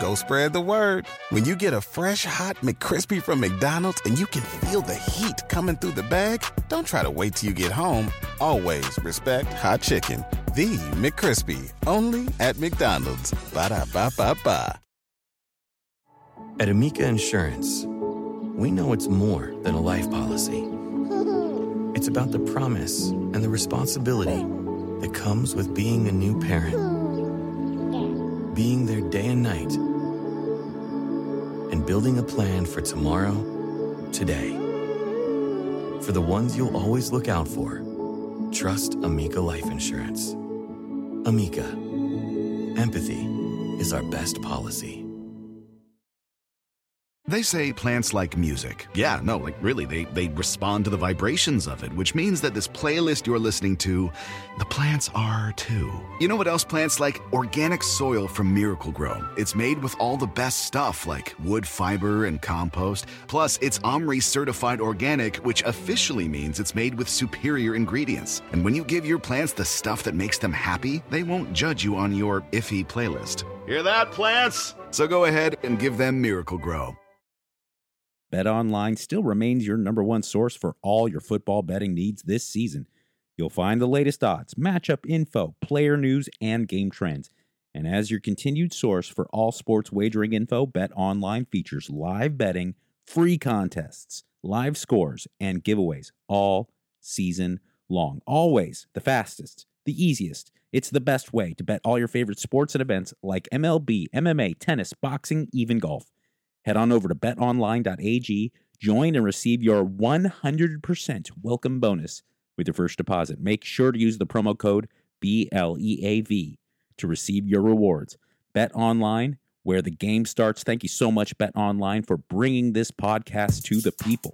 go spread the word. When you get a fresh, hot McCrispy from McDonald's and you can feel the heat coming through the bag, don't try to wait till you get home. Always respect hot chicken. The McCrispy, only at McDonald's. Ba-da-ba-ba-ba. At Amica Insurance, we know it's more than a life policy. It's about the promise and the responsibility that comes with being a new parent. Being there day and night. And building a plan for tomorrow, today. For the ones you'll always look out for, trust Amica Life Insurance. Amica. Empathy is our best policy. They say plants like music. Yeah, no, like really, they respond to the vibrations of it, which means that this playlist you're listening to, the plants are too. You know what else plants like? Organic soil from Miracle-Gro. It's made with all the best stuff like wood fiber and compost. Plus, it's OMRI certified organic, which officially means it's made with superior ingredients. And when you give your plants the stuff that makes them happy, they won't judge you on your iffy playlist. Hear that, plants? So go ahead and give them Miracle-Gro. BetOnline still remains your number one source for all your football betting needs this season. You'll find the latest odds, matchup info, player news, and game trends. And as your continued source for all sports wagering info, BetOnline features live betting, free contests, live scores, and giveaways all season long. Always the fastest, the easiest. It's the best way to bet all your favorite sports and events like MLB, MMA, tennis, boxing, even golf. Head on over to betonline.ag, join and receive your 100% welcome bonus with your first deposit. Make sure to use the promo code BLEAV to receive your rewards. BetOnline, where the game starts. Thank you so much, BetOnline, for bringing this podcast to the people.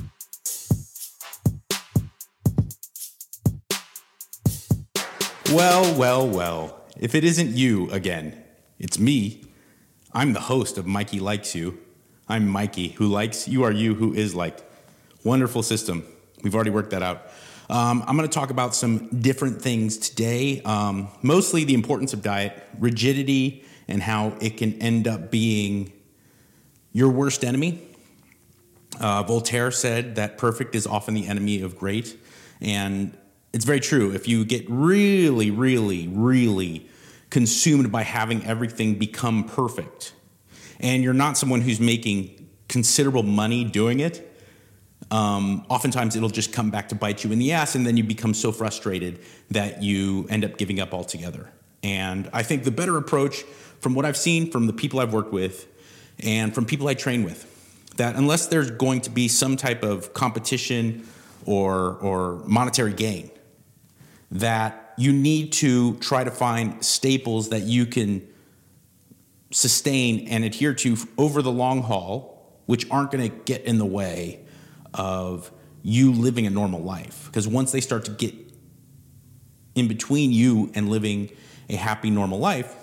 Well, if it isn't you again, it's me. I'm the host of Mikey Likes You. I'm Mikey, who likes, you are you, who is liked. Wonderful system. We've already worked that out. I'm going to talk about some different things today, mostly the importance of diet, rigidity, and how it can end up being your worst enemy. Voltaire said that perfect is often the enemy of great, and it's very true. If you get really, really, really consumed by having everything become perfect, and you're not someone who's making considerable money doing it, oftentimes it'll just come back to bite you in the ass, and then you become so frustrated that you end up giving up altogether. And I think the better approach, from what I've seen from the people I've worked with and from people I train with, that unless there's going to be some type of competition or monetary gain, that you need to try to find staples that you can sustain and adhere to over the long haul, which aren't going to get in the way of you living a normal life. Because once they start to get in between you and living a happy, normal life,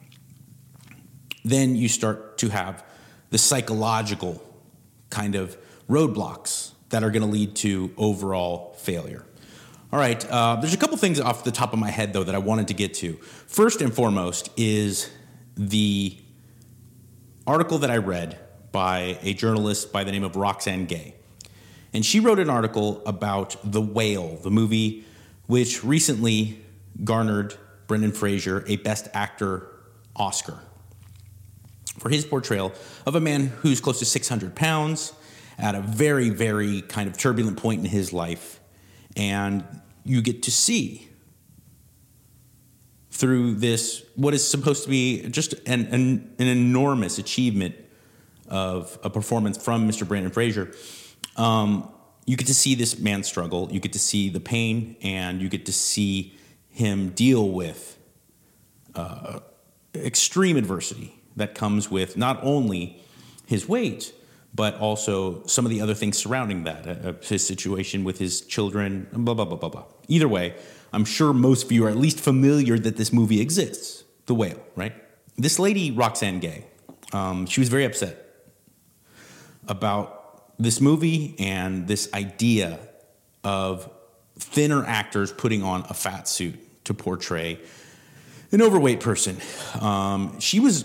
then you start to have the psychological kind of roadblocks that are going to lead to overall failure. All right, there's a couple things off the top of my head, though, that I wanted to get to. First and foremost is the article that I read by a journalist by the name of Roxane Gay. And she wrote an article about The Whale, the movie which recently garnered Brendan Fraser a Best Actor Oscar for his portrayal of a man who's close to 600 pounds at a very, very kind of turbulent point in his life. And you get to see through this, what is supposed to be just an enormous achievement of a performance from Mr. Brendan Fraser. You get to see this man struggle. You get to see the pain, and you get to see him deal with extreme adversity that comes with not only his weight, but also some of the other things surrounding that, his situation with his children, blah, blah, blah, blah, blah. Either way, I'm sure most of you are at least familiar that this movie exists, The Whale, right? This lady, Roxane Gay, she was very upset about this movie and this idea of thinner actors putting on a fat suit to portray an overweight person. She was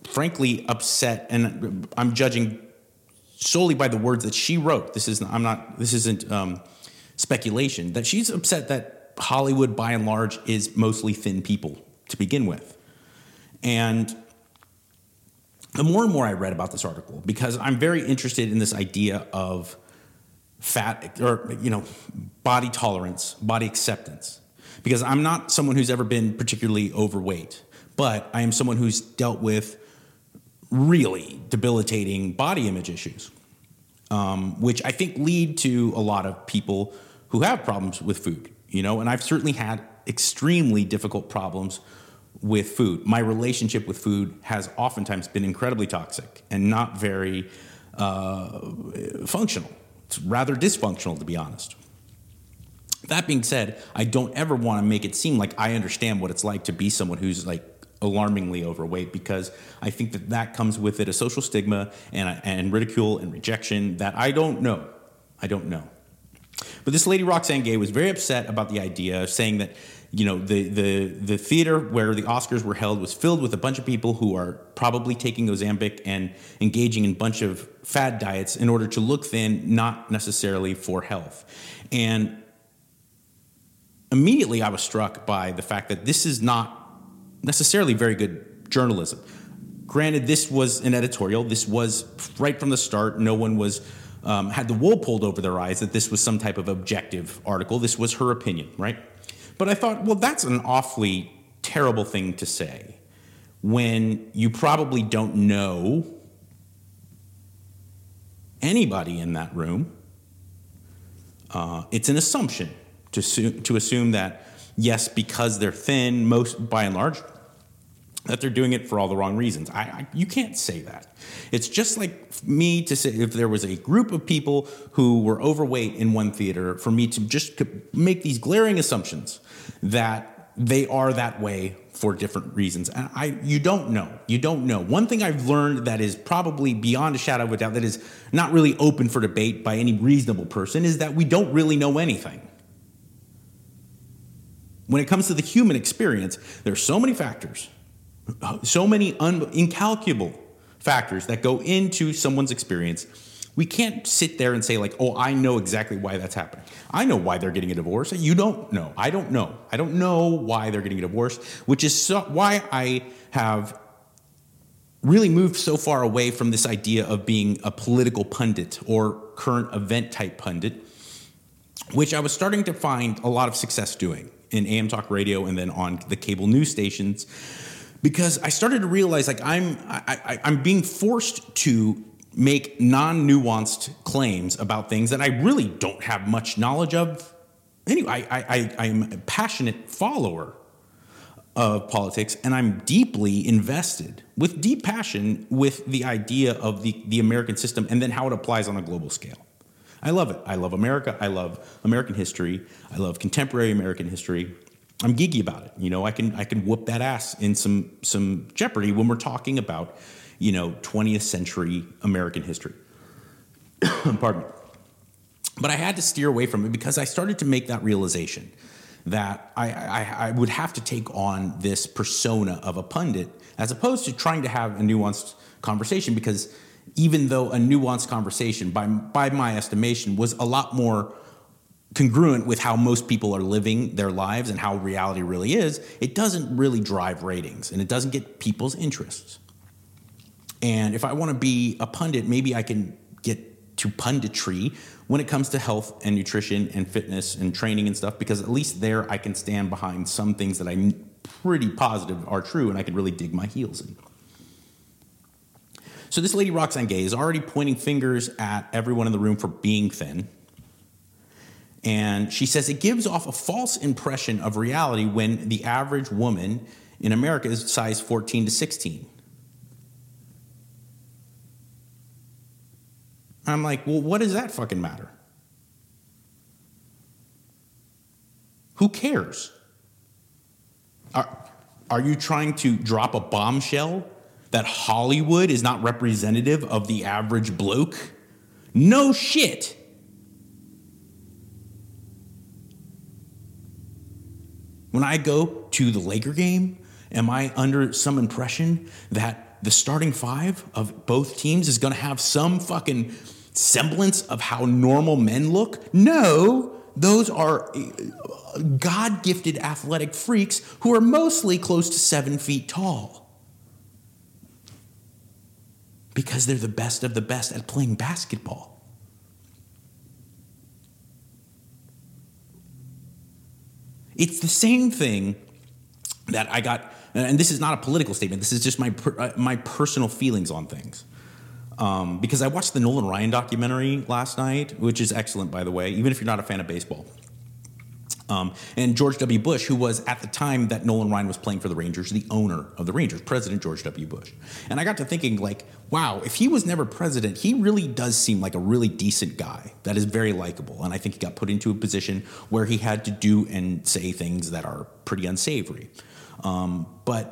frankly upset, and I'm judging solely by the words that she wrote. This isn't speculation, that she's upset that Hollywood, by and large, is mostly thin people to begin with. And the more and more I read about this article, because I'm very interested in this idea of fat, or, body tolerance, body acceptance, because I'm not someone who's ever been particularly overweight, but I am someone who's dealt with really debilitating body image issues, which I think lead to a lot of people who have problems with food, and I've certainly had extremely difficult problems with food. My relationship with food has oftentimes been incredibly toxic and not very functional. It's rather dysfunctional, to be honest. That being said, I don't ever want to make it seem like I understand what it's like to be someone who's like alarmingly overweight, because I think that comes with it a social stigma and ridicule and rejection that I don't know. But this lady, Roxane Gay, was very upset about the idea of saying that, the theater where the Oscars were held was filled with a bunch of people who are probably taking Ozempic and engaging in a bunch of fad diets in order to look thin, not necessarily for health. And immediately I was struck by the fact that this is not necessarily very good journalism. Granted, this was an editorial. This was right from the start. No one was had the wool pulled over their eyes that this was some type of objective article. This was her opinion, right? But I thought, well, that's an awfully terrible thing to say when you probably don't know anybody in that room. It's an assumption to assume that, yes, because they're thin, most by and large, that they're doing it for all the wrong reasons. You can't say that. It's just like me to say, if there was a group of people who were overweight in one theater, for me to just make these glaring assumptions that they are that way for different reasons. And you don't know. You don't know. One thing I've learned that is probably beyond a shadow of a doubt, that is not really open for debate by any reasonable person, is that we don't really know anything. When it comes to the human experience, there are so many factors, so many incalculable factors that go into someone's experience. We can't sit there and say like, oh, I know exactly why that's happening. I know why they're getting a divorce. You don't know. I don't know. I don't know why they're getting a divorce, which is why I have really moved so far away from this idea of being a political pundit or current event type pundit, which I was starting to find a lot of success doing in AM Talk Radio and then on the cable news stations, because I started to realize like I'm being forced to make non-nuanced claims about things that I really don't have much knowledge of. Anyway, I'm a passionate follower of politics, and I'm deeply invested with deep passion with the idea of the American system and then how it applies on a global scale. I love it. I love America. I love American history. I love contemporary American history. I'm geeky about it. I can whoop that ass in some jeopardy when we're talking about, 20th century American history. Pardon me. But I had to steer away from it because I started to make that realization that I would have to take on this persona of a pundit as opposed to trying to have a nuanced conversation, because even though a nuanced conversation, by my estimation, was a lot more congruent with how most people are living their lives and how reality really is, it doesn't really drive ratings and it doesn't get people's interests. And if I want to be a pundit, maybe I can get to punditry when it comes to health and nutrition and fitness and training and stuff, because at least there I can stand behind some things that I'm pretty positive are true and I can really dig my heels in. So this lady, Roxane Gay, is already pointing fingers at everyone in the room for being thin. And she says it gives off a false impression of reality when the average woman in America is size 14 to 16. I'm like, well, what does that fucking matter? Who cares? Are you trying to drop a bombshell that Hollywood is not representative of the average bloke? No shit. When I go to the Laker game, am I under some impression that the starting five of both teams is going to have some fucking semblance of how normal men look? No, those are God-gifted athletic freaks who are mostly close to 7 feet tall. Because they're the best of the best at playing basketball. It's the same thing that I got, and this is not a political statement, this is just my personal feelings on things. Because I watched the Nolan Ryan documentary last night, which is excellent, by the way, even if you're not a fan of baseball. And George W. Bush, who was at the time that Nolan Ryan was playing for the Rangers, the owner of the Rangers, President George W. Bush. And I got to thinking, like, wow, if he was never president, he really does seem like a really decent guy that is very likable. And I think he got put into a position where he had to do and say things that are pretty unsavory. But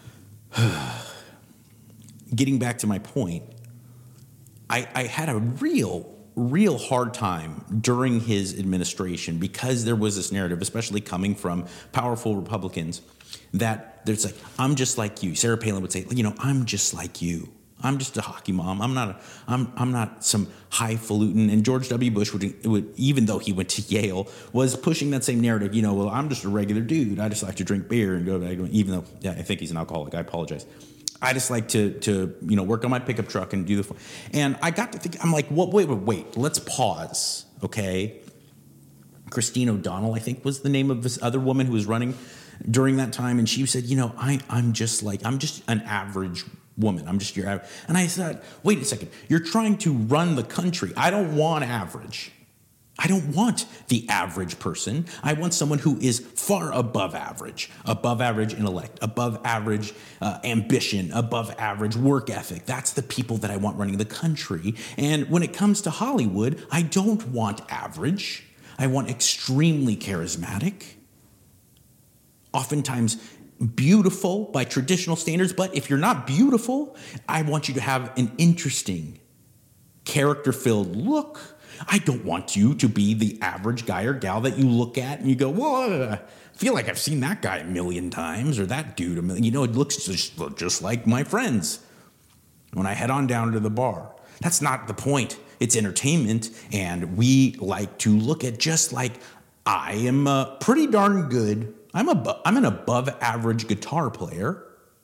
getting back to my point, I had a real hard time during his administration because there was this narrative, especially coming from powerful Republicans, that there's like, I'm just like you. Sarah Palin would say, I'm just like you. I'm just a hockey mom. I'm not some highfalutin. And George W. Bush would, even though he went to Yale, was pushing that same narrative. Well, I'm just a regular dude. I just like to drink beer and go back. Even though, yeah, I think he's an alcoholic. I apologize. I just like to work on my pickup truck and do the. And I got to think, I'm like, wait. Let's pause, okay? Christine O'Donnell, I think, was the name of this other woman who was running during that time, and she said, I'm just an average woman. I'm just your average. And I said, wait a second, you're trying to run the country. I don't want average. I don't want the average person. I want someone who is far above average intellect, above average ambition, above average work ethic. That's the people that I want running the country. And when it comes to Hollywood, I don't want average. I want extremely charismatic, oftentimes beautiful by traditional standards. But if you're not beautiful, I want you to have an interesting, character-filled look. I don't want you to be the average guy or gal that you look at and you go, well, I feel like I've seen that guy a million times or that dude a million. It looks just like my friends when I head on down to the bar. That's not the point. It's entertainment, and we like to look at just like I am pretty darn good. I'm an above average guitar player.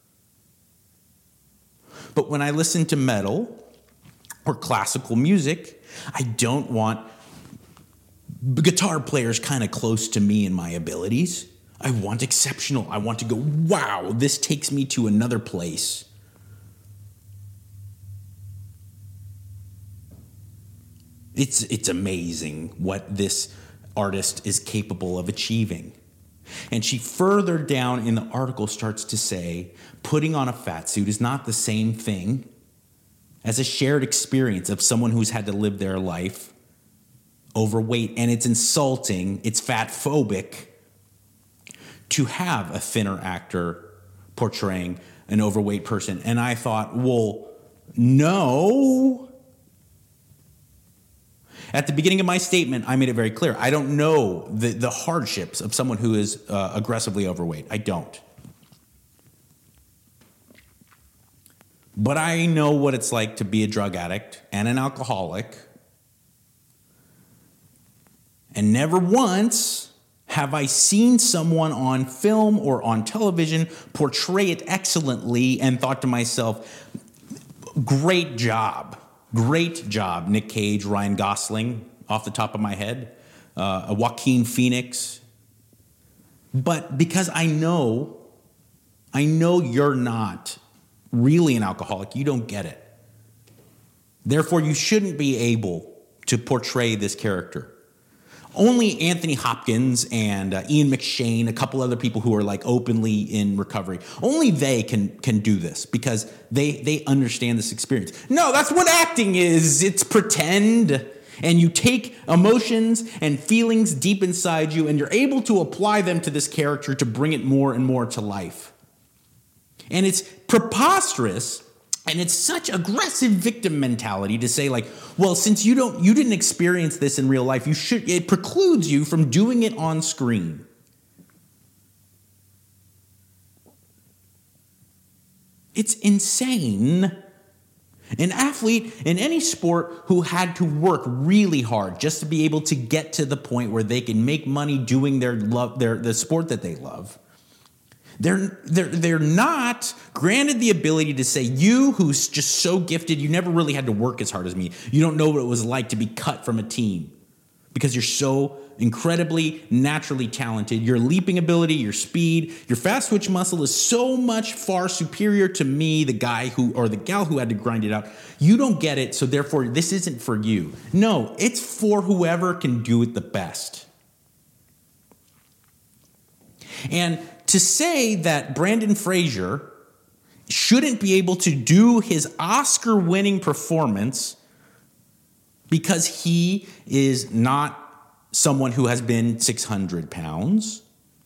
But when I listen to metal or classical music, I don't want guitar players kind of close to me in my abilities. I want exceptional. I want to go, wow, this takes me to another place. It's amazing what this artist is capable of achieving. And she further down in the article starts to say, putting on a fat suit is not the same thing as a shared experience of someone who's had to live their life overweight. And it's insulting, it's fat phobic to have a thinner actor portraying an overweight person. And I thought, well, no. At the beginning of my statement, I made it very clear. I don't know the hardships of someone who is aggressively overweight. I don't. But I know what it's like to be a drug addict and an alcoholic. And never once have I seen someone on film or on television portray it excellently and thought to myself, great job, Nick Cage, Ryan Gosling, off the top of my head, Joaquin Phoenix. But because I know you're not really an alcoholic, you don't get it. Therefore, you shouldn't be able to portray this character. Only Anthony Hopkins and Ian McShane, a couple other people who are like openly in recovery, only they can do this because they understand this experience. No, that's what acting is. It's pretend. And you take emotions and feelings deep inside you and you're able to apply them to this character to bring it more and more to life. And it's preposterous, and it's such aggressive victim mentality to say, like, well, since you didn't experience this in real life, it precludes you from doing it on screen. It's insane. An athlete in any sport who had to work really hard just to be able to get to the point where they can make money doing the sport that they love. They're not granted the ability to say, you who's just so gifted, you never really had to work as hard as me. You don't know what it was like to be cut from a team because you're so incredibly naturally talented. Your leaping ability, your speed, your fast twitch muscle is so much far superior to me, the guy who, or the gal who had to grind it out. You don't get it, so therefore this isn't for you. No, it's for whoever can do it the best. And to say that Brendan Fraser shouldn't be able to do his Oscar-winning performance because he is not someone who has been 600 pounds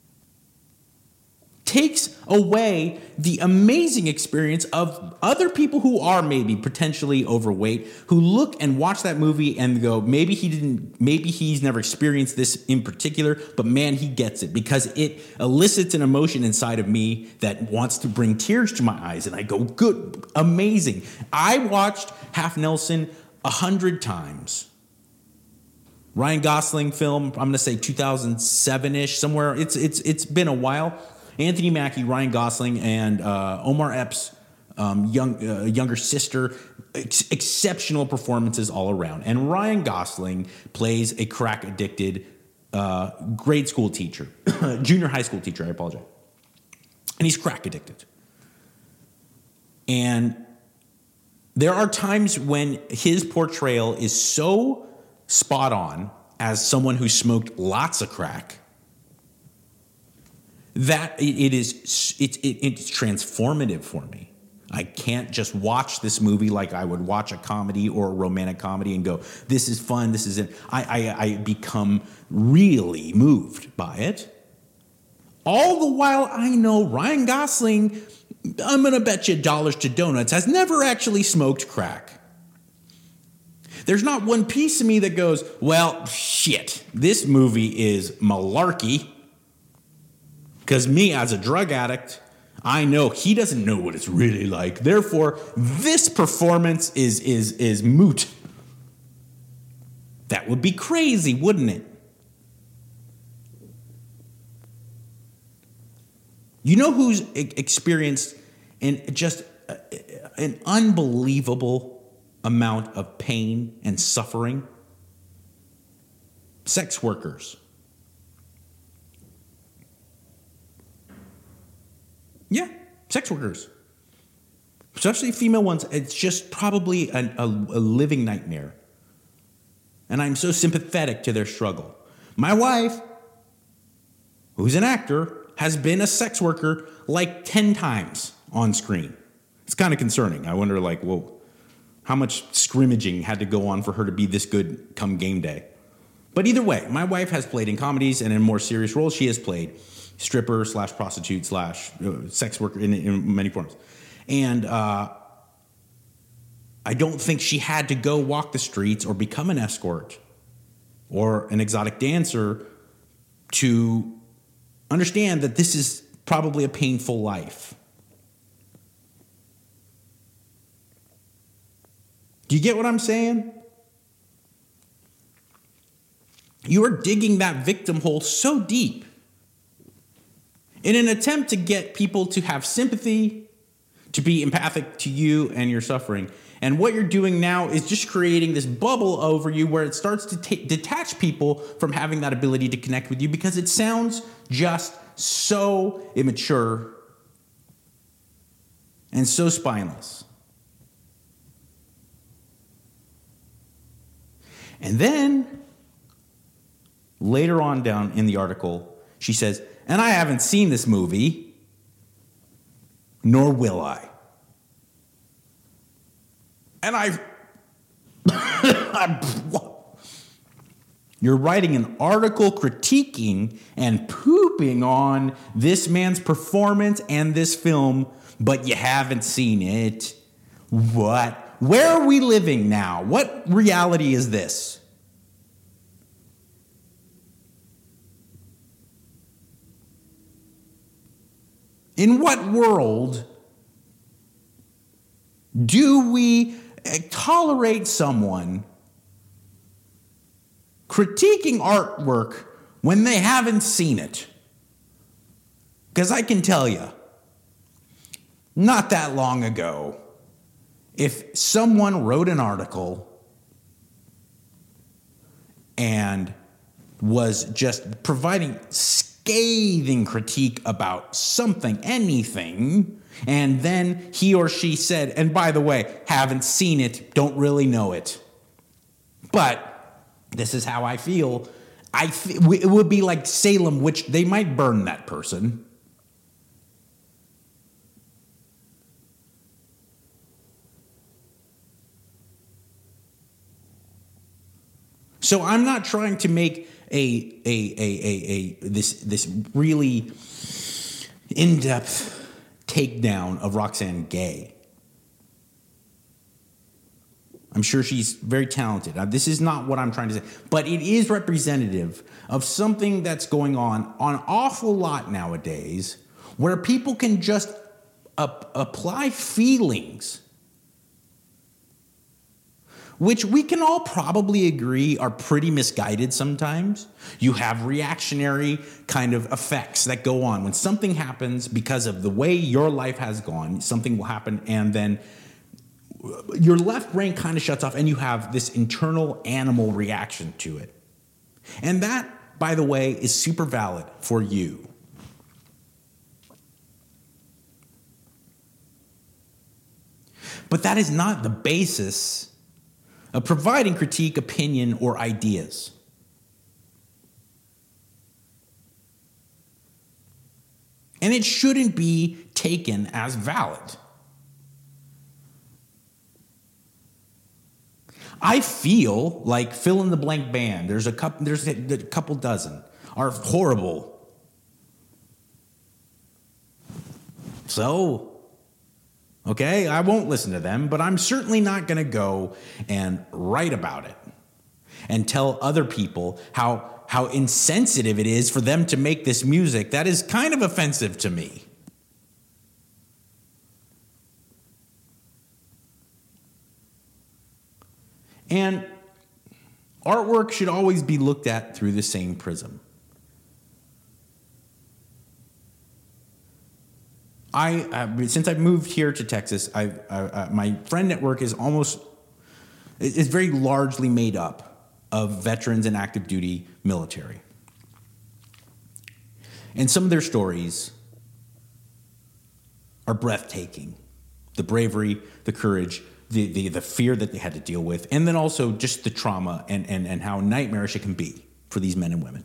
takes away the amazing experience of other people who are maybe potentially overweight, who look and watch that movie and go, maybe he's never experienced this in particular, but man, he gets it because it elicits an emotion inside of me that wants to bring tears to my eyes. And I go, good, amazing. I watched Half Nelson 100 times. Ryan Gosling film, I'm going to say 2007-ish, somewhere. It's been a while. Anthony Mackie, Ryan Gosling, and Omar Epps' younger sister, exceptional performances all around. And Ryan Gosling plays a crack-addicted grade school teacher, junior high school teacher, I apologize. And he's crack-addicted. And there are times when his portrayal is so spot on as someone who smoked lots of crack that it's transformative for me. I can't just watch this movie like I would watch a comedy or a romantic comedy and go, this is fun, this is it. I become really moved by it. All the while I know Ryan Gosling, I'm going to bet you dollars to donuts, has never actually smoked crack. There's not one piece of me that goes, well, shit, this movie is malarkey. Because me, as a drug addict, I know he doesn't know what it's really like. Therefore, this performance is moot. That would be crazy, wouldn't it? You know who's experienced just an unbelievable amount of pain and suffering? Sex workers. Yeah, sex workers. Especially female ones. It's just probably a living nightmare. And I'm so sympathetic to their struggle. My wife, who's an actor, has been a sex worker like 10 times on screen. It's kind of concerning. I wonder, how much scrimmaging had to go on for her to be this good come game day. But either way, my wife has played in comedies, and in more serious roles, she has played stripper / prostitute / sex worker in many forms. And I don't think she had to go walk the streets or become an escort or an exotic dancer to understand that this is probably a painful life. Do you get what I'm saying? You are digging that victim hole so deep in an attempt to get people to have sympathy, to be empathic to you and your suffering. And what you're doing now is just creating this bubble over you where it starts to detach people from having that ability to connect with you because it sounds just so immature and so spineless. And then later on down in the article, she says, and I haven't seen this movie, nor will I. And you're writing an article critiquing and pooping on this man's performance and this film, but you haven't seen it. What? Where are we living now? What reality is this? In what world Do we tolerate someone critiquing artwork when they haven't seen it? Because I can tell you, not that long ago, if someone wrote an article and was just providing scathing critique about something, anything, and then he or she said, and by the way, haven't seen it, don't really know it, but this is how I feel, it would be like Salem, which they might burn that person. So I'm not trying to make this really in-depth takedown of Roxane Gay. I'm sure she's very talented. This is not what I'm trying to say, but it is representative of something that's going on an awful lot nowadays, where people can just apply feelings, which we can all probably agree are pretty misguided sometimes. You have reactionary kind of effects that go on. When something happens because of the way your life has gone, something will happen, and then your left brain kind of shuts off, and you have this internal animal reaction to it. And that, by the way, is super valid for you. But that is not the basis of providing critique, opinion, or ideas. And it shouldn't be taken as valid. I feel like fill in the blank band, there's a couple dozen, are horrible. So, okay, I won't listen to them, but I'm certainly not going to go and write about it and tell other people how insensitive it is for them to make this music. That is kind of offensive to me. And artwork should always be looked at through the same prism. Since I've moved here to Texas, my friend network is very largely made up of veterans and active duty military. And some of their stories are breathtaking. The bravery, the courage, the fear that they had to deal with, and then also just the trauma and how nightmarish it can be for these men and women.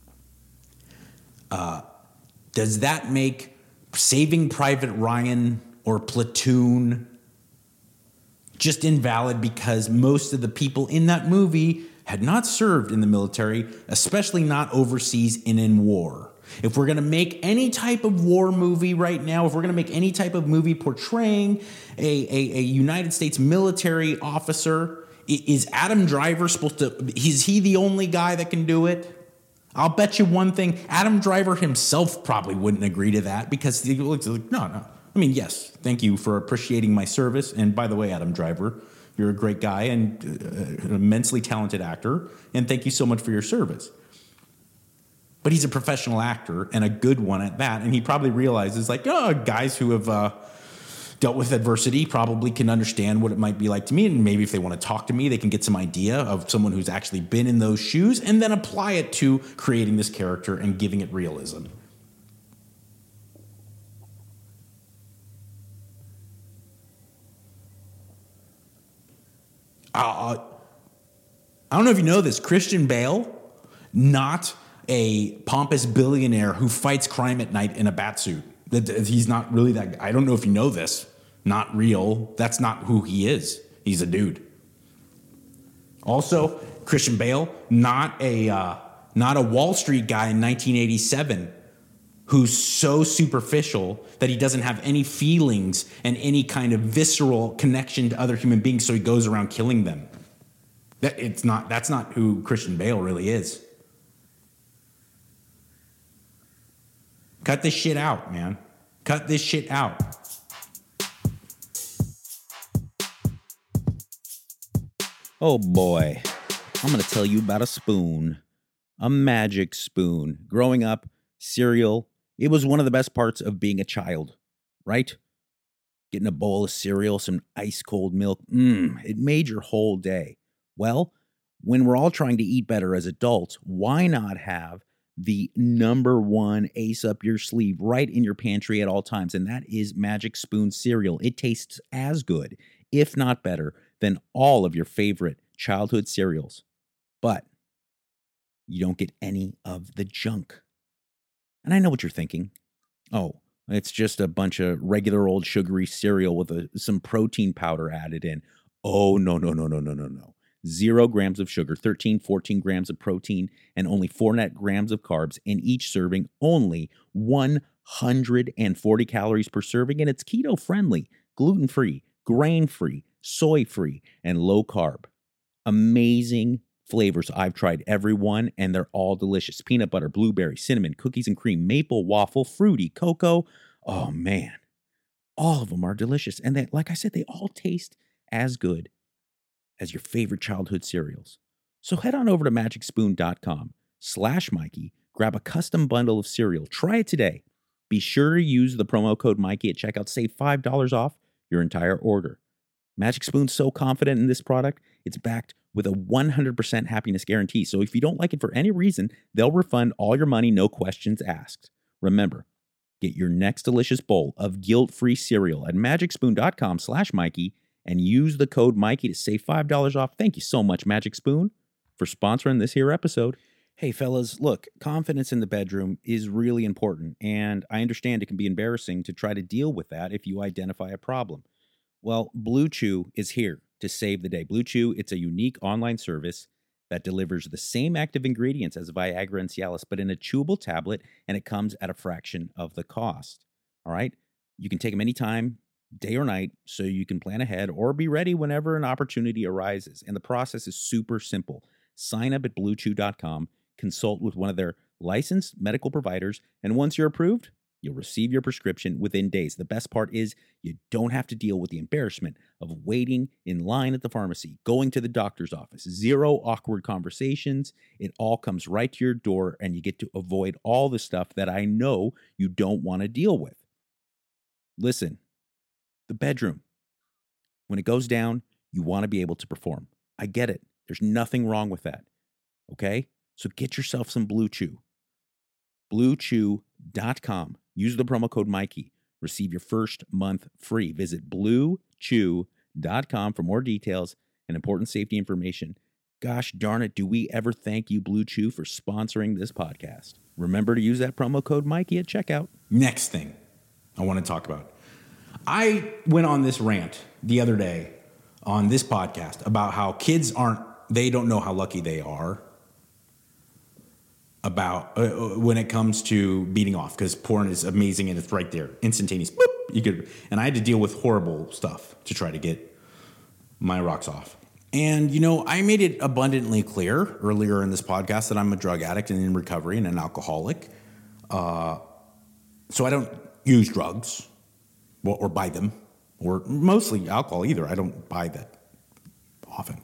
Does that make Saving Private Ryan or Platoon just invalid because most of the people in that movie had not served in the military, especially not overseas and in war? If we're going to make any type of war movie right now, if we're going to make any type of movie portraying a United States military officer, is Adam Driver is he the only guy that can do it? I'll bet you one thing, Adam Driver himself probably wouldn't agree to that, because he looks like, no. I mean, yes, thank you for appreciating my service. And by the way, Adam Driver, you're a great guy and an immensely talented actor. And thank you so much for your service. But he's a professional actor and a good one at that. And he probably realizes, like, guys who have dealt with adversity probably can understand what it might be like to me. And maybe if they want to talk to me, they can get some idea of someone who's actually been in those shoes and then apply it to creating this character and giving it realism. I don't know if you know this, Christian Bale, not a pompous billionaire who fights crime at night in a batsuit. He's not really that guy. I don't know if you know this. Not real. That's not who he is. He's a dude. Also, Christian Bale, not a Wall Street guy in 1987 who's so superficial that he doesn't have any feelings and any kind of visceral connection to other human beings, so he goes around killing them. That's not who Christian Bale really is. Cut this shit out, man. Cut this shit out. Oh boy, I'm going to tell you about a spoon, a magic spoon. Growing up, cereal, it was one of the best parts of being a child, right? Getting a bowl of cereal, some ice cold milk, it made your whole day. Well, when we're all trying to eat better as adults, why not have the number one ace up your sleeve right in your pantry at all times? And that is Magic Spoon cereal. It tastes as good, if not better, than all of your favorite childhood cereals. But you don't get any of the junk. And I know what you're thinking. Oh, it's just a bunch of regular old sugary cereal with some protein powder added in. Oh, no. 0 grams of sugar, 14 grams of protein, and only 4 net grams of carbs in each serving, only 140 calories per serving, and it's keto-friendly, gluten-free, grain-free, soy-free, and low-carb. Amazing flavors. I've tried every one, and they're all delicious. Peanut butter, blueberry, cinnamon, cookies and cream, maple, waffle, fruity, cocoa. Oh, man. All of them are delicious. And they, like I said, they all taste as good as your favorite childhood cereals. So head on over to magicspoon.com/Mikey, grab a custom bundle of cereal. Try it today. Be sure to use the promo code Mikey at checkout. Save $5 off your entire order. Magic Spoon's so confident in this product, it's backed with a 100% happiness guarantee. So if you don't like it for any reason, they'll refund all your money, no questions asked. Remember, get your next delicious bowl of guilt-free cereal at magicspoon.com/Mikey and use the code Mikey to save $5 off. Thank you so much, Magic Spoon, for sponsoring this here episode. Hey, fellas, look, confidence in the bedroom is really important, and I understand it can be embarrassing to try to deal with that if you identify a problem. Well, Blue Chew is here to save the day. Blue Chew, it's a unique online service that delivers the same active ingredients as Viagra and Cialis, but in a chewable tablet, and it comes at a fraction of the cost. All right? You can take them anytime, day or night, so you can plan ahead or be ready whenever an opportunity arises. And the process is super simple. Sign up at BlueChew.com, consult with one of their licensed medical providers, and once you're approved, you'll receive your prescription within days. The best part is you don't have to deal with the embarrassment of waiting in line at the pharmacy, going to the doctor's office, 0 awkward conversations. It all comes right to your door, and you get to avoid all the stuff that I know you don't want to deal with. Listen, the bedroom, when it goes down, you want to be able to perform. I get it. There's nothing wrong with that. Okay? So get yourself some Blue Chew. BlueChew.com. Use the promo code Mikey. Receive your first month free. Visit BlueChew.com for more details and important safety information. Gosh darn it, do we ever thank you, Blue Chew, for sponsoring this podcast. Remember to use that promo code Mikey at checkout. Next thing I want to talk about. I went on this rant the other day on this podcast about how kids they don't know how lucky they are about when it comes to beating off, because porn is amazing and it's right there, instantaneous. Boop, and I had to deal with horrible stuff to try to get my rocks off. And, I made it abundantly clear earlier in this podcast that I'm a drug addict and in recovery and an alcoholic. So I don't use drugs. Or buy them, or mostly alcohol either. I don't buy that often.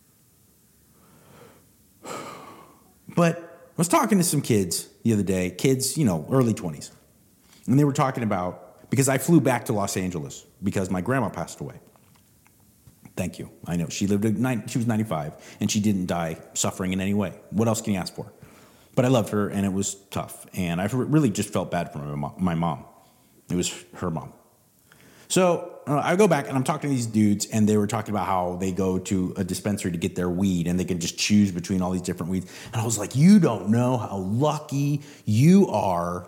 But I was talking to some kids the other day, kids, early 20s. And they were talking about, because I flew back to Los Angeles because my grandma passed away. Thank you. I know she lived she was 95 and she didn't die suffering in any way. What else can you ask for? But I loved her and it was tough. And I really just felt bad for my mom. It was her mom. So I go back and I'm talking to these dudes, and they were talking about how they go to a dispensary to get their weed and they can just choose between all these different weeds. And I was like, you don't know how lucky you are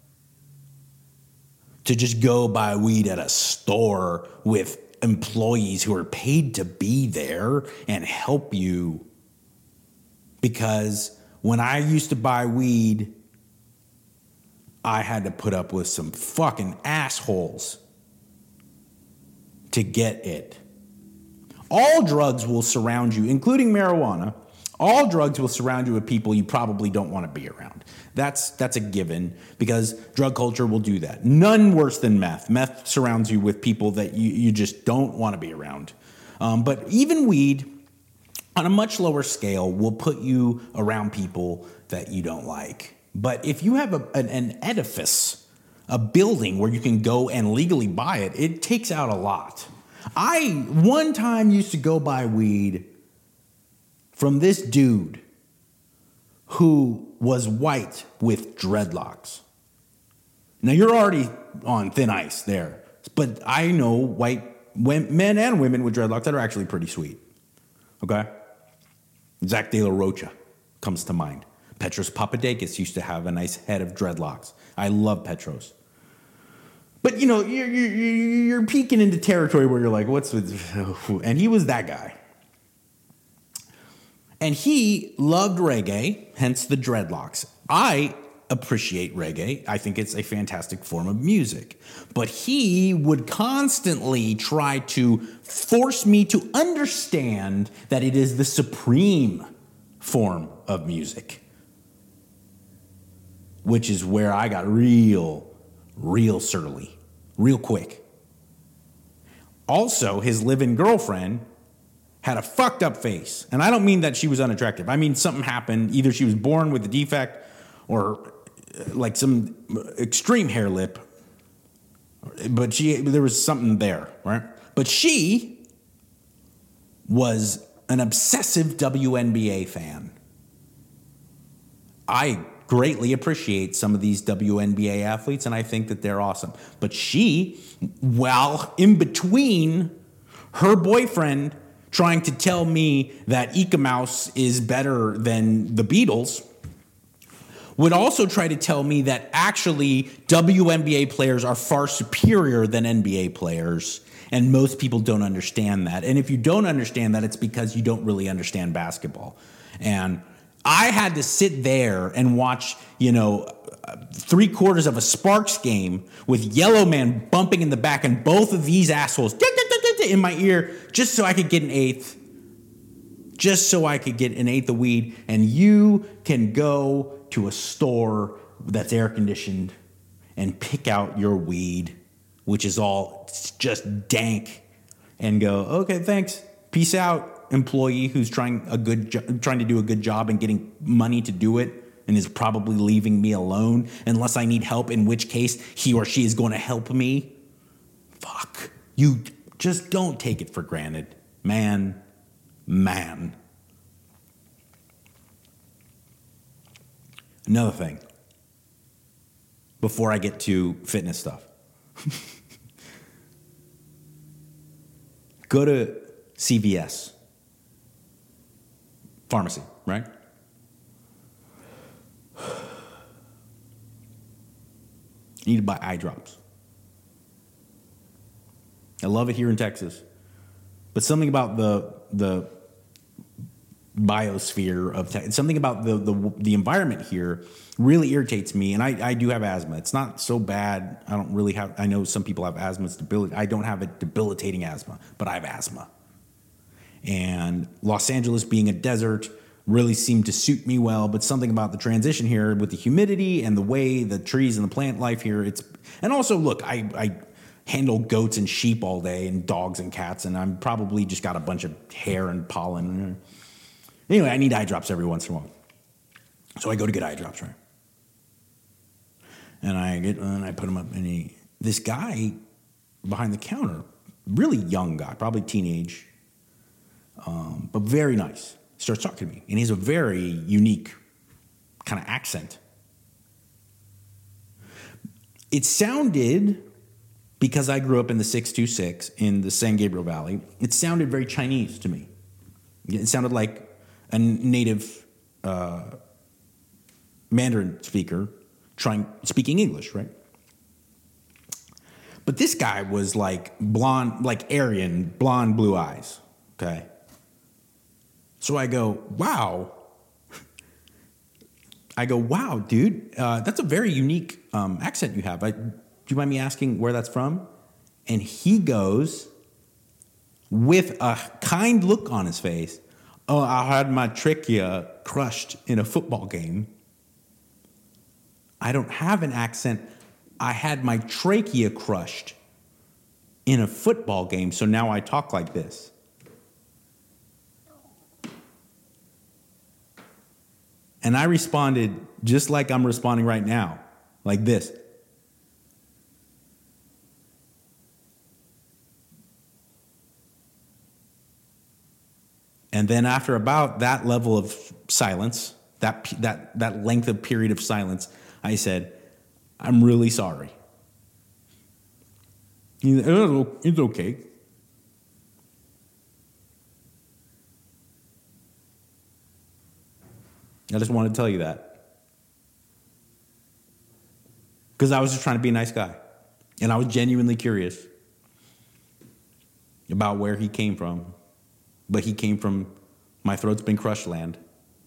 to just go buy weed at a store with employees who are paid to be there and help you. Because when I used to buy weed, I had to put up with some fucking assholes to get it. All drugs will surround you, including marijuana. All drugs will surround you with people you probably don't want to be around. That's a given, because drug culture will do that. None worse than meth. Meth surrounds you with people that you just don't want to be around. But even weed, on a much lower scale will put you around people that you don't like. But if you have an edifice, a building where you can go and legally buy it, it takes out a lot. I one time used to go buy weed from this dude who was white with dreadlocks. Now you're already on thin ice there, but I know white men and women with dreadlocks that are actually pretty sweet. Okay? Zach De La Rocha comes to mind. Petros Papadakis used to have a nice head of dreadlocks. I love Petros. But, you know, you're peeking into territory where you're like, what's with... And he was that guy. And he loved reggae, hence the dreadlocks. I appreciate reggae. I think it's a fantastic form of music. But he would constantly try to force me to understand that it is the supreme form of music. Which is where I got real surly, real quick. Also, his live-in girlfriend had a fucked up face. And I don't mean that she was unattractive. I mean something happened. Either she was born with a defect or like some extreme hair lip. But there was something there, right? But she was an obsessive WNBA fan. I greatly appreciate some of these WNBA athletes, and I think that they're awesome. But she, while in between her boyfriend trying to tell me that Eek-A-Mouse is better than the Beatles, would also try to tell me that actually WNBA players are far superior than NBA players, and most people don't understand that. And if you don't understand that, it's because you don't really understand basketball. And I had to sit there and watch, 3/4 of a Sparks game with Yellow Man bumping in the back and both of these assholes in my ear just so I could get an eighth. Just so I could get an eighth of weed. And you can go to a store that's air conditioned and pick out your weed, which is all just dank, and go, okay, thanks. Peace out. Employee who's trying to do a good job and getting money to do it and is probably leaving me alone unless I need help, in which case he or she is going to help me. Fuck. You just don't take it for granted. Man. Another thing before I get to fitness stuff. Go to CVS. Pharmacy, right? You need to buy eye drops. I love it here in Texas. But something about the biosphere of something about the environment here really irritates me. And I do have asthma. It's not so bad. I know some people have asthma. It's I don't have a debilitating asthma, but I have asthma. And Los Angeles being a desert really seemed to suit me well, but something about the transition here with the humidity and the way the trees and the plant life here, and also look, I handle goats and sheep all day and dogs and cats, and I'm probably just got a bunch of hair and pollen. Anyway, I need eye drops every once in a while. So I go to get eye drops, right? And I put them up, and this guy behind the counter, really young guy, probably teenage, but very nice, starts talking to me. And he has a very unique kind of accent. It sounded, because I grew up in the 626 in the San Gabriel Valley, it sounded very Chinese to me. It sounded like a native Mandarin speaker speaking English, right? But this guy was like blonde, like Aryan, blonde, blue eyes, okay? So I go, wow, dude, that's a very unique accent you have. Do you mind me asking where that's from? And he goes, with a kind look on his face, oh, I had my trachea crushed in a football game. I don't have an accent. I had my trachea crushed in a football game, so now I talk like this. And I responded just like I'm responding right now, like this. And then after about that level of silence, that length of period of silence, I said, I'm really sorry. It's okay. I just wanted to tell you that. Because I was just trying to be a nice guy. And I was genuinely curious about where he came from. But he came from my throat's been crushed land.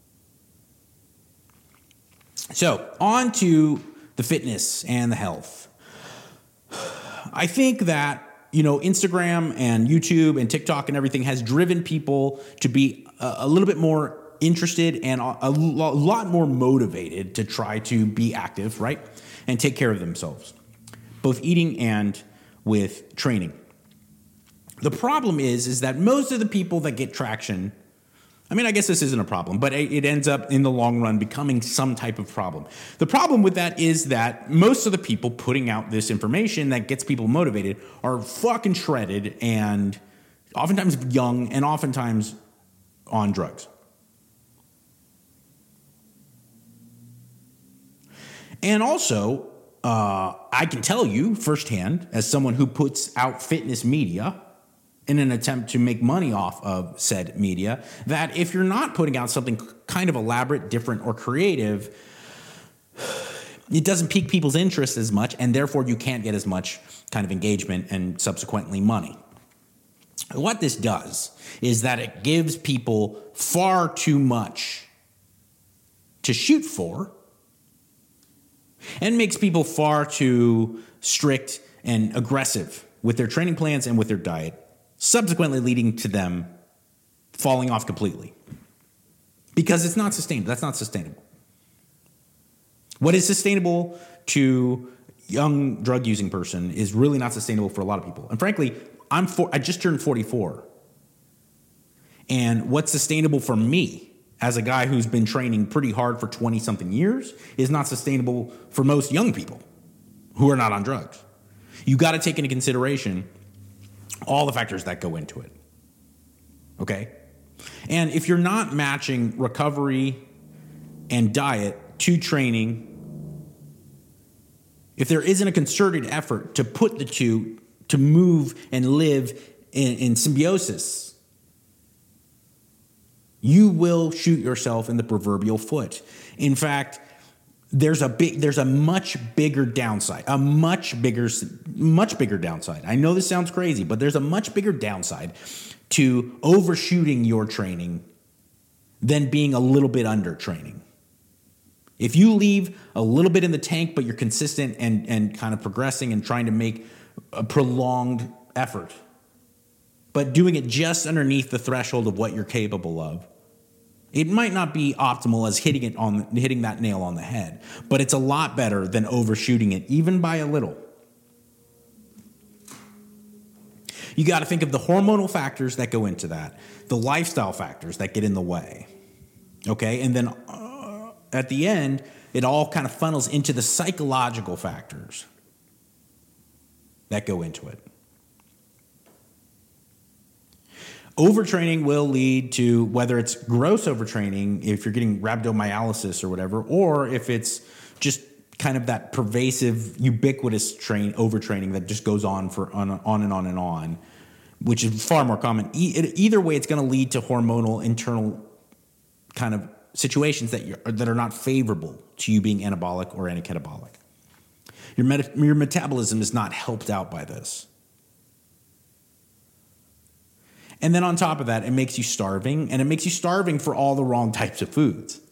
So, on to the fitness and the health. I think that, Instagram and YouTube and TikTok and everything has driven people to be a little bit more interested and a lot more motivated to try to be active, right? And take care of themselves, both eating and with training. The problem is that most of the people that get traction, I guess this isn't a problem, but it ends up in the long run becoming some type of problem. The problem with that is that most of the people putting out this information that gets people motivated are fucking shredded and oftentimes young and oftentimes on drugs. And also, I can tell you firsthand, as someone who puts out fitness media in an attempt to make money off of said media, that if you're not putting out something kind of elaborate, different, or creative, it doesn't pique people's interest as much, and therefore you can't get as much kind of engagement and subsequently money. What this does is that it gives people far too much to shoot for, and makes people far too strict and aggressive with their training plans and with their diet, subsequently leading to them falling off completely. Because it's not sustainable. That's not sustainable. What is sustainable to a young drug-using person is really not sustainable for a lot of people. And frankly, I just turned 44. And what's sustainable for me as a guy who's been training pretty hard for 20-something years is not sustainable for most young people who are not on drugs. You got to take into consideration all the factors that go into it. Okay? And if you're not matching recovery and diet to training, if there isn't a concerted effort to put the two to move and live in symbiosis, you will shoot yourself in the proverbial foot. In fact, there's a much bigger downside, a much bigger downside. I know this sounds crazy, but there's a much bigger downside to overshooting your training than being a little bit under training. If you leave a little bit in the tank, but you're consistent and kind of progressing and trying to make a prolonged effort, but doing it just underneath the threshold of what you're capable of, it might not be optimal as hitting that nail on the head, but it's a lot better than overshooting it, even by a little. You got to think of the hormonal factors that go into that, the lifestyle factors that get in the way, okay? And then at the end, it all kind of funnels into the psychological factors that go into it. Overtraining will lead to, whether it's gross overtraining, if you're getting rhabdomyolysis or whatever, or if it's just kind of that pervasive, ubiquitous overtraining that just goes on and on, which is far more common. Either way, it's going to lead to hormonal internal kind of situations that are not favorable to you being anabolic or anticatabolic. Your metabolism is not helped out by this. And then on top of that, it makes you starving, and it makes you starving for all the wrong types of foods.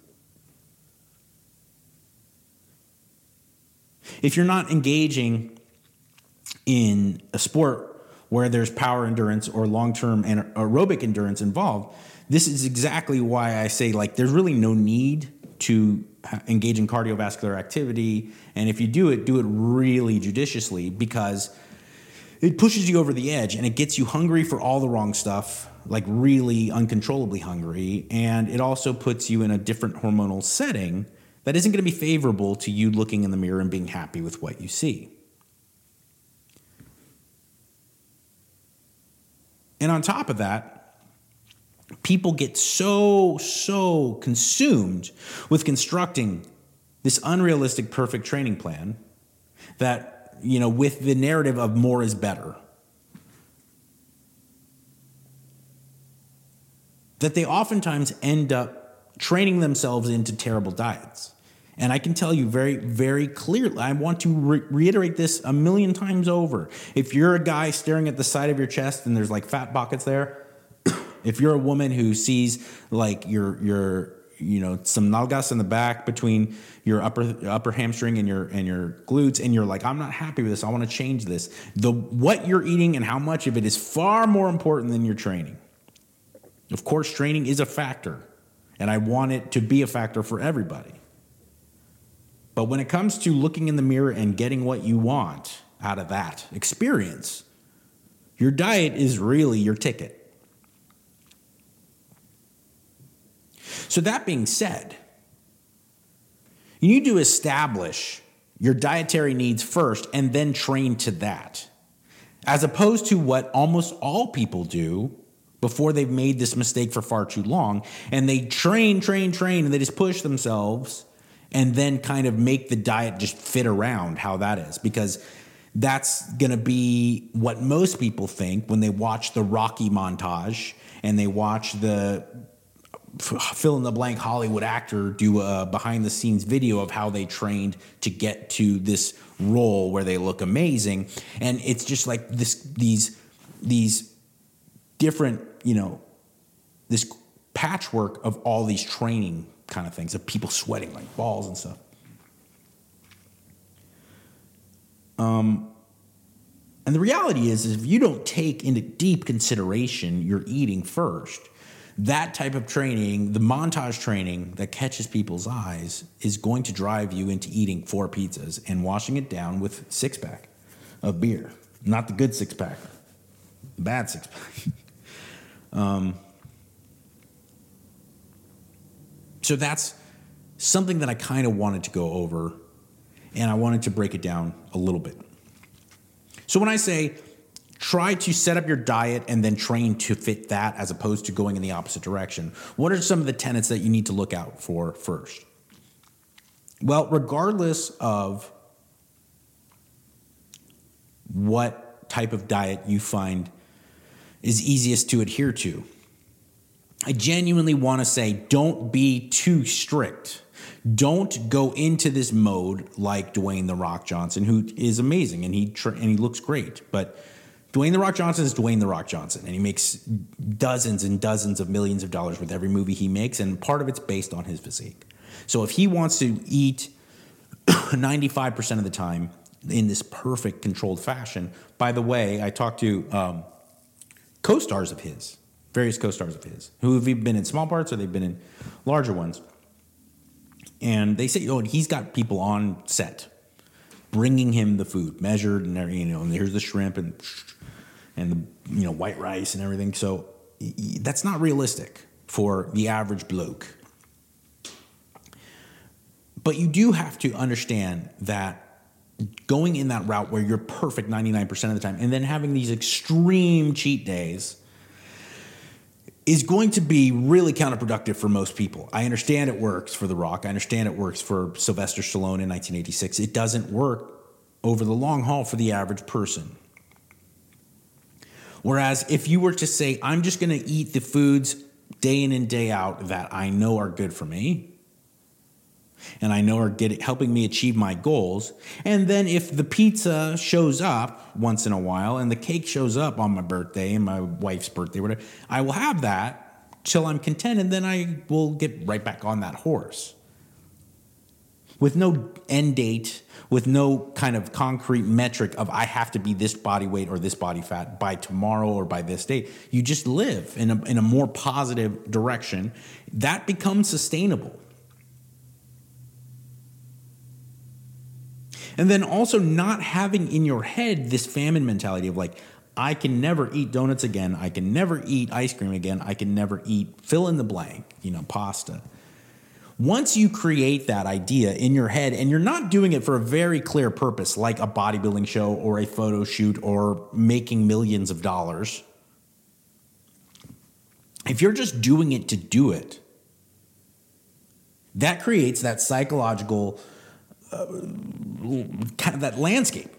If you're not engaging in a sport where there's power endurance or long-term aerobic endurance involved, this is exactly why I say, there's really no need to engage in cardiovascular activity. And if you do it really judiciously, because it pushes you over the edge and it gets you hungry for all the wrong stuff, like really uncontrollably hungry. And it also puts you in a different hormonal setting that isn't going to be favorable to you looking in the mirror and being happy with what you see. And on top of that, people get so consumed with constructing this unrealistic, perfect training plan that, with the narrative of more is better, that they oftentimes end up training themselves into terrible diets. And I can tell you very, very clearly, I want to reiterate this a million times over. If you're a guy staring at the side of your chest and there's like fat pockets there, if you're a woman who sees like your some nalgas in the back between your upper hamstring and your glutes, and you're like, I'm not happy with this, I want to change this. What you're eating and how much of it is far more important than your training. Of course, training is a factor, and I want it to be a factor for everybody. But when it comes to looking in the mirror and getting what you want out of that experience, your diet is really your ticket. So that being said, you need to establish your dietary needs first and then train to that, as opposed to what almost all people do before they've made this mistake for far too long, and they train, and they just push themselves and then kind of make the diet just fit around how that is, because that's going to be what most people think when they watch the Rocky montage and they watch the fill-in-the-blank Hollywood actor do a behind-the-scenes video of how they trained to get to this role where they look amazing. And it's just like these different, this patchwork of all these training kind of things, of people sweating like balls and stuff. And the reality is if you don't take into deep consideration your eating first, that type of training, the montage training that catches people's eyes, is going to drive you into eating 4 pizzas and washing it down with 6-pack of beer. Not the good 6-pack, the bad 6-pack. So that's something that I kind of wanted to go over, and I wanted to break it down a little bit. So when I say try to set up your diet and then train to fit that as opposed to going in the opposite direction, what are some of the tenets that you need to look out for first? Well, regardless of what type of diet you find is easiest to adhere to, I genuinely want to say don't be too strict. Don't go into this mode like Dwayne "The Rock" Johnson, who is amazing and he looks great. But Dwayne "The Rock" Johnson is Dwayne "The Rock" Johnson, and he makes dozens and dozens of millions of dollars with every movie he makes, and part of it's based on his physique. So if he wants to eat 95% of the time in this perfect controlled fashion, by the way, I talked to co-stars of his, various co-stars of his, who have been in small parts or they've been in larger ones. And they say, and he's got people on set bringing him the food, measured and everything, and here's the shrimp and the white rice and everything. So that's not realistic for the average bloke. But you do have to understand that going in that route where you're perfect 99% of the time and then having these extreme cheat days is going to be really counterproductive for most people. I understand it works for The Rock. I understand it works for Sylvester Stallone in 1986. It doesn't work over the long haul for the average person. Whereas if you were to say, I'm just going to eat the foods day in and day out that I know are good for me, and I know are helping me achieve my goals, and then if the pizza shows up once in a while and the cake shows up on my birthday and my wife's birthday, whatever, I will have that till I'm content, and then I will get right back on that horse. With no end date, with no kind of concrete metric of I have to be this body weight or this body fat by tomorrow or by this date. You just live in a more positive direction. That becomes sustainable. And then also not having in your head this famine mentality of like, I can never eat donuts again. I can never eat ice cream again. I can never eat fill in the blank, pasta. Once you create that idea in your head, and you're not doing it for a very clear purpose, like a bodybuilding show or a photo shoot or making millions of dollars, if you're just doing it to do it, that creates that psychological kind of that landscape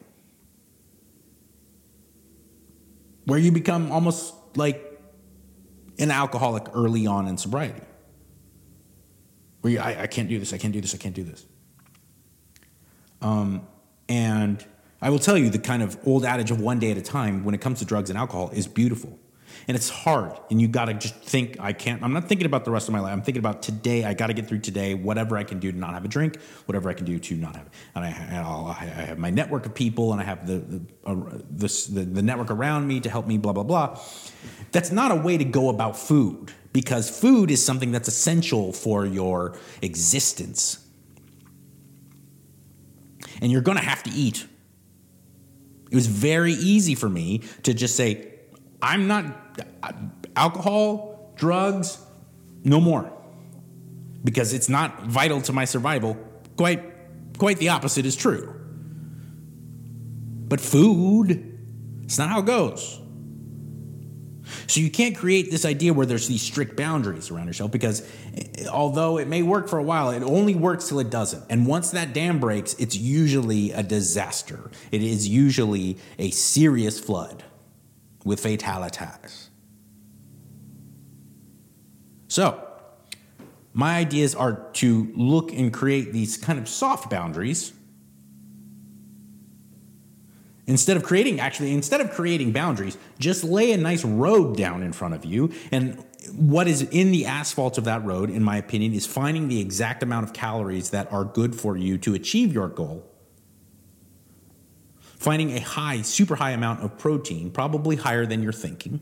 where you become almost like an alcoholic early on in sobriety. Where I can't do this, I can't do this, I can't do this. And I will tell you, the kind of old adage of one day at a time when it comes to drugs and alcohol is beautiful. And it's hard. And you got to just think, I'm not thinking about the rest of my life. I'm thinking about today. I got to get through today, whatever I can do to not have a drink, whatever I can do to not have it. And I have my network of people, and I have the network around me to help me, blah, blah, blah. That's not a way to go about food, because food is something that's essential for your existence. And you're going to have to eat. It was very easy for me to just say, I'm not alcohol, drugs, no more, because it's not vital to my survival. Quite the opposite is true. But food, it's not how it goes. So you can't create this idea where there's these strict boundaries around yourself, because although it may work for a while, it only works till it doesn't. And once that dam breaks, it's usually a disaster. It is usually a serious flood with fatalities. So, my ideas are to look and create these kind of soft boundaries. Instead of creating boundaries, just lay a nice road down in front of you. And what is in the asphalt of that road, in my opinion, is finding the exact amount of calories that are good for you to achieve your goal. Finding a super high amount of protein, probably higher than you're thinking.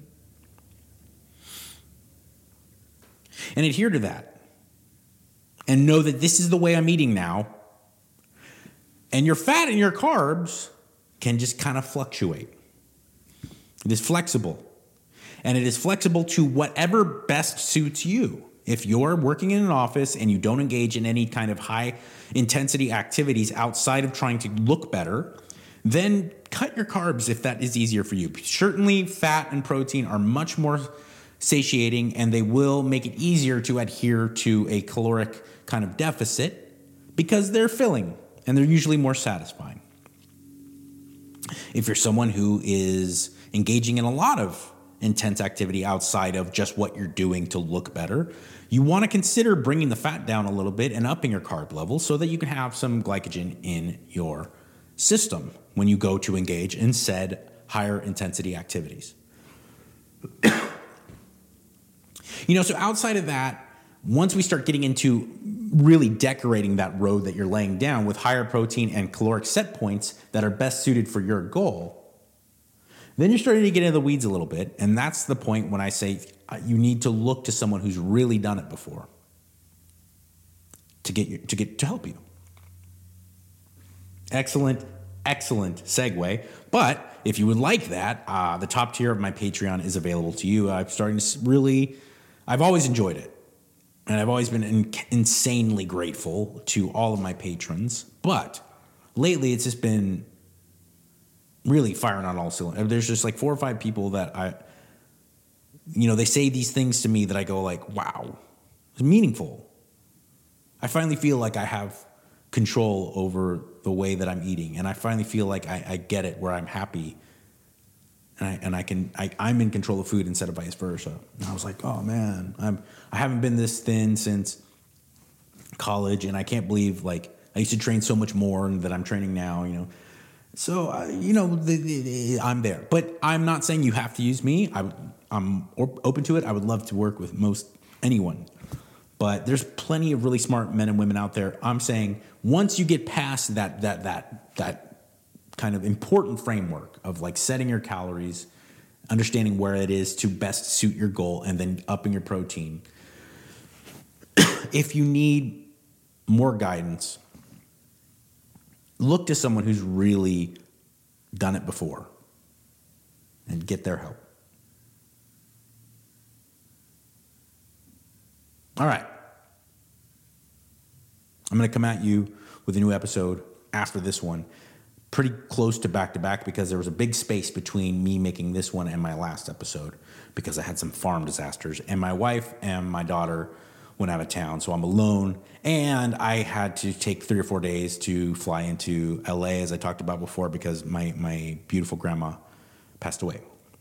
And adhere to that. And know that this is the way I'm eating now. And your fat and your carbs can just kind of fluctuate. It is flexible. And it is flexible to whatever best suits you. If you're working in an office and you don't engage in any kind of high intensity activities outside of trying to look better, then cut your carbs if that is easier for you. Certainly, fat and protein are much more satiating, and they will make it easier to adhere to a caloric kind of deficit because they're filling and they're usually more satisfying. If you're someone who is engaging in a lot of intense activity outside of just what you're doing to look better, you want to consider bringing the fat down a little bit and upping your carb level so that you can have some glycogen in your system when you go to engage in said higher intensity activities. So outside of that, once we start getting into really decorating that road that you're laying down with higher protein and caloric set points that are best suited for your goal, then you're starting to get into the weeds a little bit. And that's the point when I say you need to look to someone who's really done it before to help you. Excellent segue. But if you would like that, the top tier of my Patreon is available to you. I've always enjoyed it. And I've always been insanely grateful to all of my patrons. But lately, it's just been really firing on all cylinders. There's just like 4 or 5 people that they say these things to me that I go like, wow, it's meaningful. I finally feel like I have control over the way that I'm eating. And I finally feel like I get it, where I'm happy. And I'm in control of food instead of vice versa. And I was like, oh man, I haven't been this thin since college, and I can't believe I used to train so much more than I'm training now. So I'm there, but I'm not saying you have to use me. I'm open to it. I would love to work with most anyone, but there's plenty of really smart men and women out there. I'm saying once you get past that kind of important framework of setting your calories, understanding where it is to best suit your goal, and then upping your protein. If you need more guidance, look to someone who's really done it before. and get their help. All right. I'm going to come at you with a new episode after this one, pretty close to back because there was a big space between me making this one and my last episode because I had some farm disasters and my wife and my daughter went out of town. So I'm alone and I had to take 3 or 4 days to fly into LA, as I talked about before, because my beautiful grandma passed away.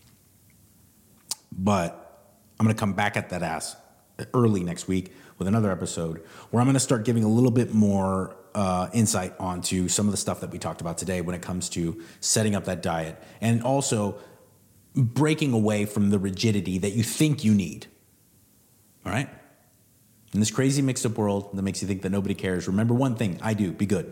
But I'm going to come back at that ass early next week with another episode where I'm going to start giving a little bit more insight onto some of the stuff that we talked about today when it comes to setting up that diet and also breaking away from the rigidity that you think you need. All right? In this crazy mixed up world that makes you think that nobody cares, remember one thing: I do. Be good.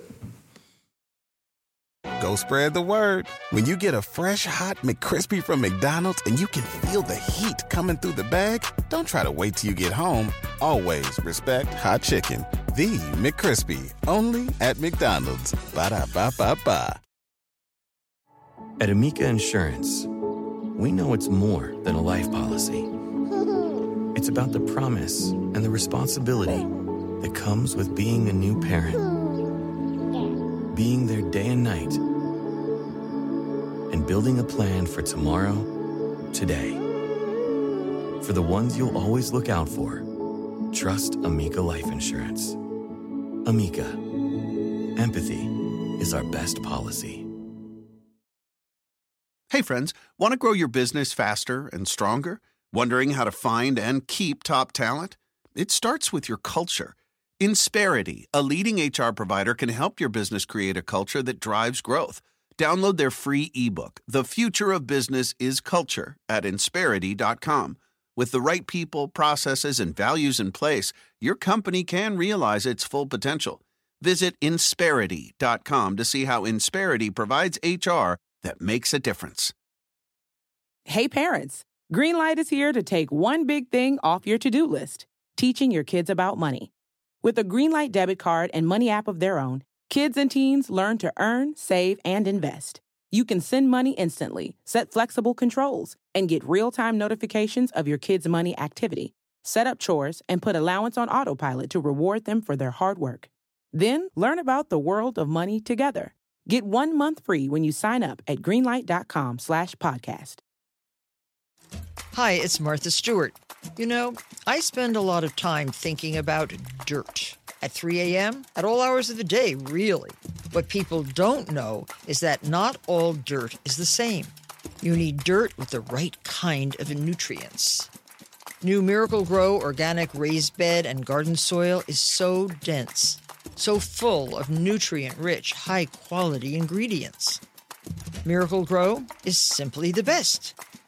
Go spread the word. When you get a fresh, hot McCrispy from McDonald's and you can feel the heat coming through the bag, don't try to wait till you get home. Always respect hot chicken. The McCrispy, only at McDonald's. Ba-da-ba-ba-ba. At Amica Insurance, we know it's more than a life policy. It's about the promise and the responsibility that comes with being a new parent. Being there day and night, and building a plan for tomorrow, today. For the ones you'll always look out for, trust Amica Life Insurance. Amica, empathy is our best policy. Hey friends, want to grow your business faster and stronger? Wondering how to find and keep top talent? It starts with your culture. Insperity, a leading HR provider, can help your business create a culture that drives growth. Download their free ebook, The Future of Business is Culture, at Insperity.com. With the right people, processes, and values in place, your company can realize its full potential. Visit Insperity.com to see how Insperity provides HR that makes a difference. Hey parents, Greenlight is here to take one big thing off your to-do list: teaching your kids about money. With a Greenlight debit card and money app of their own, kids and teens learn to earn, save, and invest. You can send money instantly, set flexible controls, and get real-time notifications of your kids' money activity. Set up chores and put allowance on autopilot to reward them for their hard work. Then learn about the world of money together. Get 1 month free when you sign up at greenlight.com/podcast. Hi, it's Martha Stewart. You know, I spend a lot of time thinking about dirt. At 3 a.m., at all hours of the day, really. What people don't know is that not all dirt is the same. You need dirt with the right kind of nutrients. New Miracle-Gro organic raised bed and garden soil is so dense, so full of nutrient-rich, high-quality ingredients. Miracle-Gro is simply the best.